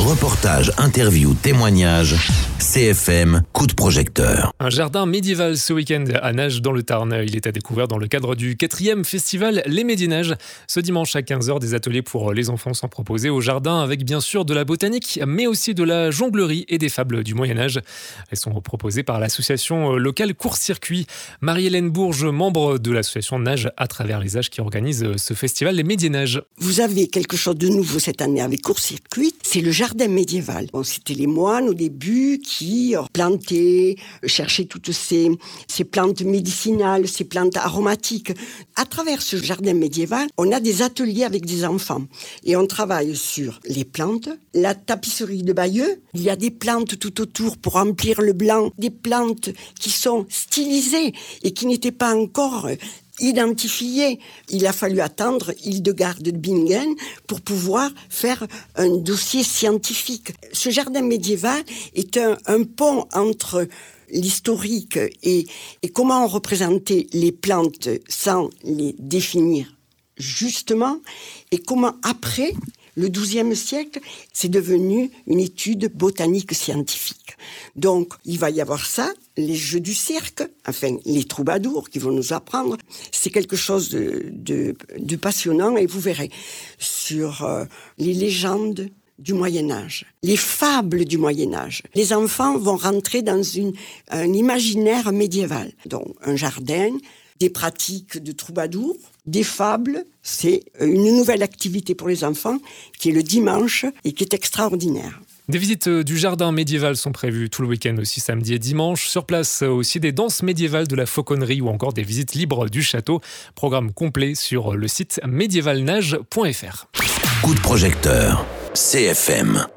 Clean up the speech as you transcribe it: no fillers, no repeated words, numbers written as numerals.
Reportages, interviews, témoignages, CFM, coup de projecteur. Un jardin médiéval ce week-end à Nages dans le Tarn. Il est à découvrir dans le cadre du 4e festival Les Médinages. Ce dimanche à 15h, des ateliers pour les enfants sont proposés au jardin avec bien sûr de la botanique, mais aussi de la jonglerie et des fables du Moyen-Âge. Elles sont proposées par l'association locale Court-Circuit. Marie-Hélène Bourges, membre de l'association Nages à travers les âges qui organise ce festival Les Médinages. Vous avez quelque chose de nouveau cette année avec Court-Circuit, c'est le jardin médiéval. Bon, c'était les moines au début qui plantaient, cherchaient toutes ces plantes médicinales, ces plantes aromatiques. À travers ce jardin médiéval, on a des ateliers avec des enfants et on travaille sur les plantes, la tapisserie de Bayeux. Il y a des plantes tout autour pour remplir le blanc, des plantes qui sont stylisées et qui n'étaient pas encore identifié. Il a fallu attendre Hildegarde de Bingen pour pouvoir faire un dossier scientifique. Ce jardin médiéval est un pont entre l'historique et comment on représentait les plantes sans les définir justement, et comment après, le XIIe siècle, c'est devenu une étude botanique scientifique. Donc, il va y avoir ça, les jeux du cirque, enfin, les troubadours qui vont nous apprendre. C'est quelque chose de passionnant, et vous verrez, sur les légendes du Moyen-Âge, les fables du Moyen-Âge. Les enfants vont rentrer dans un imaginaire médiéval. Donc, un jardin, des pratiques de troubadours, des fables, c'est une nouvelle activité pour les enfants qui est le dimanche et qui est extraordinaire. Des visites du jardin médiéval sont prévues tout le week-end aussi, samedi et dimanche. Sur place aussi des danses médiévales, de la fauconnerie ou encore des visites libres du château. Programme complet sur le site médiévalnage.fr. Coup de projecteur, CFM.